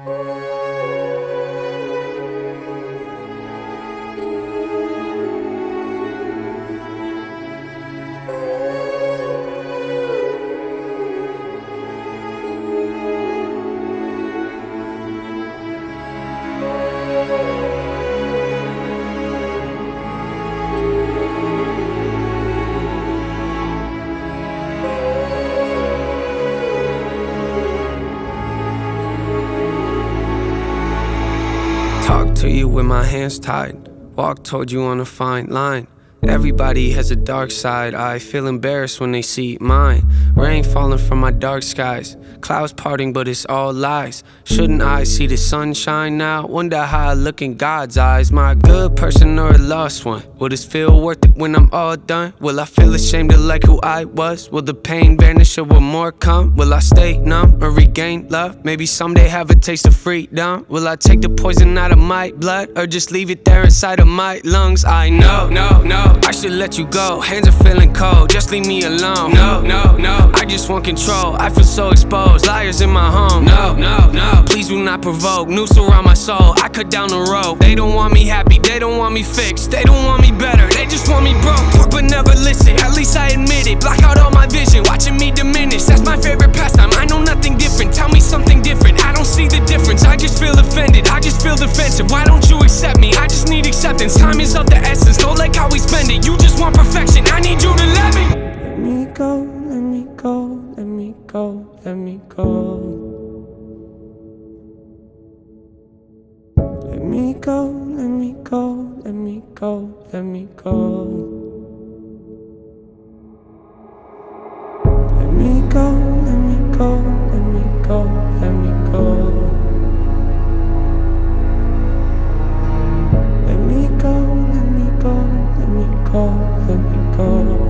Talk to you with my hands tied, walk toward you on a fine line. Everybody has a dark side, I feel embarrassed when they see mine. Rain falling from my dark skies, clouds parting but it's all lies. Shouldn't I see the sunshine now? Wonder how I look in God's eyes. Am I a good person or a lost one? Will this feel worth it when I'm all done? Will I feel ashamed of like who I was? Will the pain vanish or will more come? Will I stay numb or regain love? Maybe someday have a taste of freedom. Will I take the poison out of my blood or just leave it there inside of my lungs? I know, no, I should let you go. Hands are feeling cold, just leave me alone. No, I just want control. I feel so exposed, liars in my home. No, please do not provoke. Noose around my soul, I cut down the rope. They don't want me happy, they don't want me fixed. They don't want me better, they just want me broke. Talk but never listen, at least I admit it. Block out all my vision, watching me diminish. That's my favorite pastime, I know nothing different. Tell me something different, I don't see the difference. I just feel offended, I just feel defensive. Why don't you accept me? I just need acceptance. Time is of the essence, don't like how we spend it. You just want perfection, I need you to let me. Let me go, let me go, let me go, let me go. Let me go, let me go, let me go, let me go. Let me go, let me go, let me go, let me go. Let me go, let me go, let me go, let me go.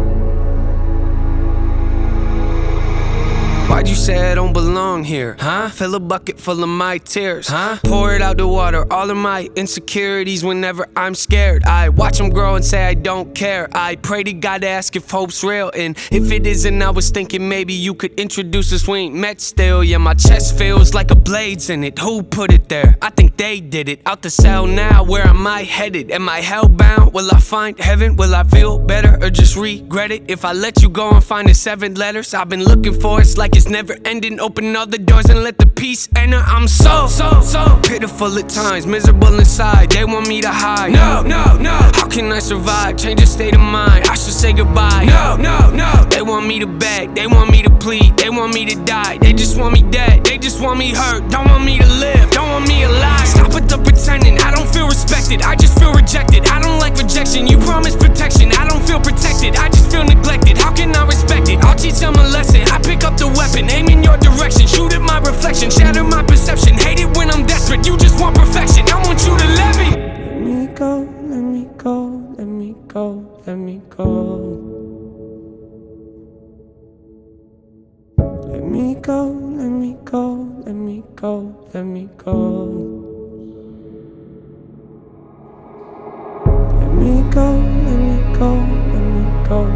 Why'd you say I don't belong here, huh? Fill a bucket full of my tears, huh? Pour it out the water, all of my insecurities whenever I'm scared. I watch them grow and say I don't care. I pray to God to ask if hope's real, and if it isn't, I was thinking maybe you could introduce us. We ain't met still, yeah, my chest feels like a blade's in it. Who put it there? I think they did it. Out the cell now, where am I headed? Am I hellbound? Will I find heaven? Will I feel better or just regret it? If I let you go and find the 7 letters I've been looking for, it's like it's never ending. Open all the doors and let the peace enter. I'm so pitiful at times, miserable inside. They want me to hide. No. How can I survive? Change the state of mind. I should say goodbye. No. They want me to beg. They want me to plead. They want me to die. They just want me dead. They just want me hurt. Don't want me to live. Don't want me alive. Stop with the pretending. I don't feel respected. I just feel rejected. I don't like rejection. You promise protection. I don't feel protected. I just feel neglected. How can I respect it? I'll teach them a lesson. I pick up the weapon, aim in your direction, shoot at my reflection, shatter my perception. Hate it when I'm desperate. You just want perfection. I want you to let me. Let me go, let me go, let me go, let me go. Let me go, let me go, let me go, let me go. Let me go, let me go, let me go.